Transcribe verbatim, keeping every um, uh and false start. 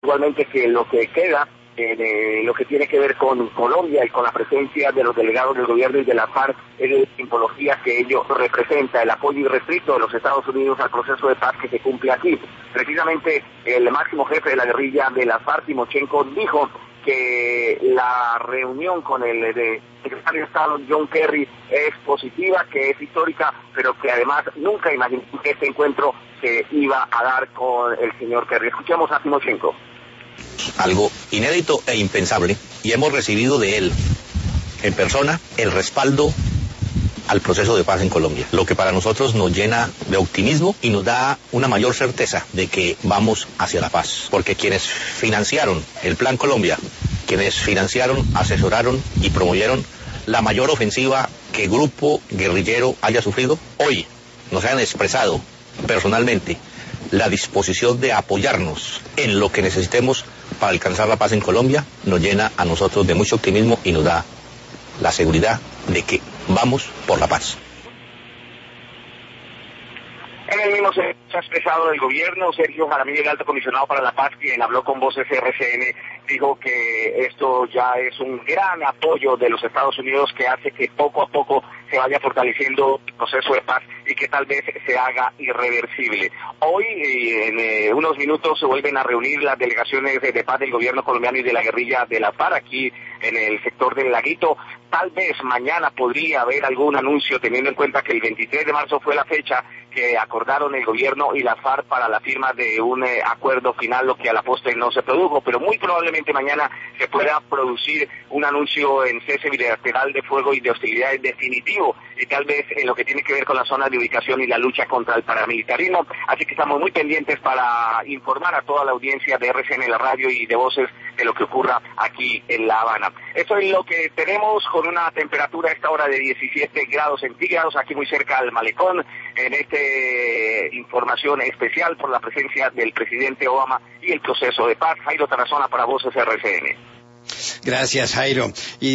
puntualmente que lo que queda en eh, lo que tiene que ver con Colombia y con la presencia de los delegados del gobierno y de la FARC es la simbología que ello representa, el apoyo irrestricto de los Estados Unidos al proceso de paz que se cumple aquí. Precisamente el máximo jefe de la guerrilla de la FARC, Timochenko, dijo que la reunión con el de secretario de Estado John Kerry es positiva, que es histórica, pero que además nunca imaginó que este encuentro se iba a dar con el señor Kerry. Escuchemos a Timochenko. Algo inédito e impensable, y hemos recibido de él en persona el respaldo al proceso de paz en Colombia, lo que para nosotros nos llena de optimismo y nos da una mayor certeza de que vamos hacia la paz, porque quienes financiaron el Plan Colombia, quienes financiaron, asesoraron y promovieron la mayor ofensiva que grupo guerrillero haya sufrido, hoy nos han expresado personalmente la disposición de apoyarnos en lo que necesitemos para alcanzar la paz en Colombia, nos llena a nosotros de mucho optimismo y nos da la seguridad de que vamos por la paz. En el mismo se ha expresado el gobierno. Sergio Jaramillo, el alto comisionado para la paz, quien habló con Voces R C N, dijo que esto ya es un gran apoyo de los Estados Unidos que hace que poco a poco se vaya fortaleciendo el proceso de paz y que tal vez se haga irreversible. Hoy, en eh, unos minutos, se vuelven a reunir las delegaciones de, de paz del gobierno colombiano y de la guerrilla de la FARC aquí en el sector del Laguito. Tal vez mañana podría haber algún anuncio, teniendo en cuenta que el veintitrés de marzo fue la fecha que acordaron el gobierno y la FARC para la firma de un eh, acuerdo final, lo que a la postre no se produjo, pero muy probablemente mañana se pueda producir un anuncio en cese bilateral de fuego y de hostilidades definitivo, y tal vez en lo que tiene que ver con la zona de ubicación y la lucha contra el paramilitarismo. Así que estamos muy pendientes para informar a toda la audiencia de R C N, la radio y de Voces, de lo que ocurra aquí en La Habana. Esto es lo que tenemos, con una temperatura a esta hora de diecisiete grados centígrados, aquí muy cerca al malecón, en este información especial por la presencia del presidente Obama y el proceso de paz. Jairo Tarazona para Voces R C N. Gracias, Jairo. Y